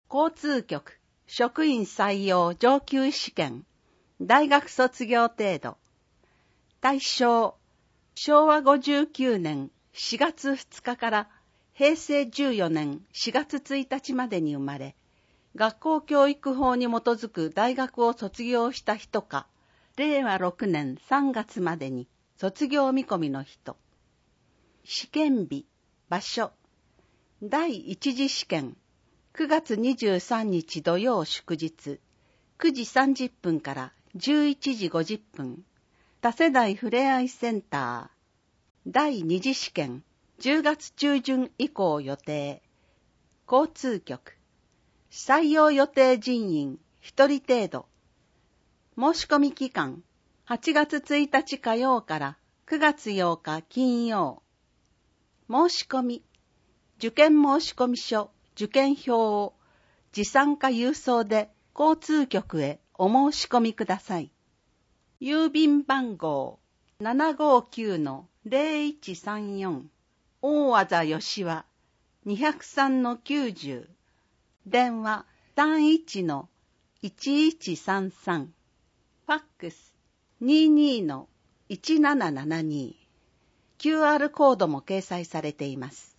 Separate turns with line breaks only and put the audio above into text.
交通局職員採用上級試験大学卒業程度。対象、昭和59年4月2日から平成14年4月1日までに生まれ、学校教育法に基づく大学を卒業した人か、令和6年3月までに卒業見込みの人。試験日、場所。第一次試験、9月23日土曜祝日、9時30分から11時50分、多世代ふれあいセンター。第二次試験、10月中旬以降予定。交通局。採用予定人員1人程度。申し込み期間、8月1日火曜から9月8日金曜。申し込み。受験申込書、受験票を持参か郵送で交通局へお申し込みください。郵便番号 759-0134 大和田吉和 203-90 電話 31-1133 ファックス 22-1772 QR コードも掲載されています。